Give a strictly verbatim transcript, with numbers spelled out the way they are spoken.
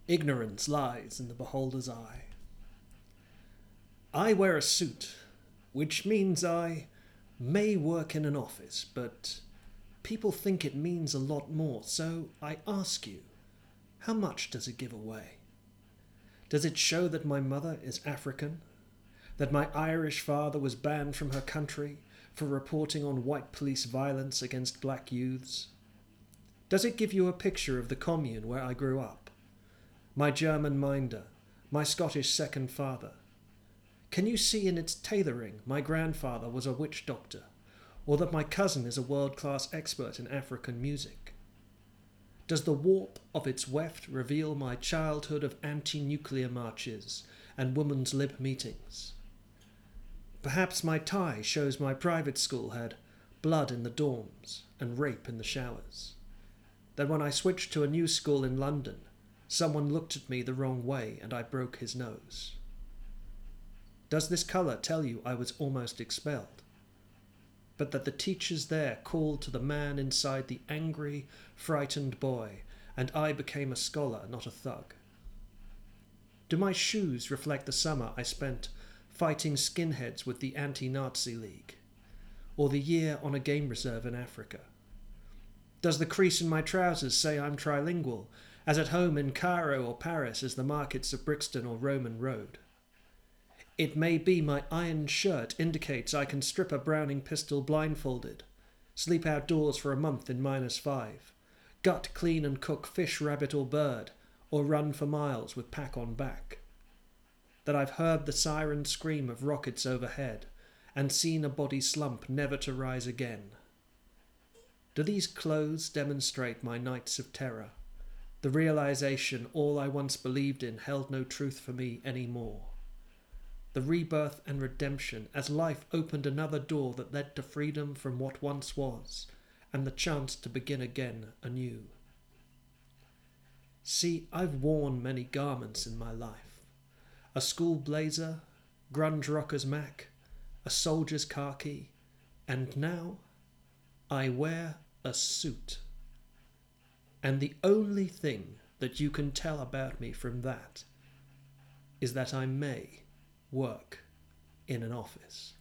Ignorance lies in the beholder's eye. I wear a suit, which means I may work in an office, but people think it means a lot more, so I ask you, how much does it give away? Does it show that my mother is African? That my Irish father was banned from her country for reporting on white police violence against black youths? Does it give you a picture of the commune where I grew up? My German minder, my Scottish second father? Can you see in its tailoring my grandfather was a witch doctor, or that my cousin is a world-class expert in African music? Does the warp of its weft reveal my childhood of anti-nuclear marches and women's lib meetings? Perhaps my tie shows my private school had blood in the dorms and rape in the showers. That when I switched to a new school in London, someone looked at me the wrong way and I broke his nose. Does this colour tell you I was almost expelled? But that the teachers there called to the man inside the angry, frightened boy, and I became a scholar, not a thug? Do my shoes reflect the summer I spent fighting skinheads with the Anti-Nazi League, or the year on a game reserve in Africa? Does the crease in my trousers say I'm trilingual, as at home in Cairo or Paris as the markets of Brixton or Roman Road? It may be my iron shirt indicates I can strip a Browning pistol blindfolded, sleep outdoors for a month in minus five, gut, clean and cook fish, rabbit or bird, or run for miles with pack on back. That I've heard the siren scream of rockets overhead and seen a body slump never to rise again. Do these clothes demonstrate my nights of terror, the realization all I once believed in held no truth for me any more? The rebirth and redemption as life opened another door that led to freedom from what once was and the chance to begin again anew. See, I've worn many garments in my life. A school blazer, grunge rocker's mac, a soldier's khaki, and now I wear a suit. And the only thing that you can tell about me from that is that I may work in an office.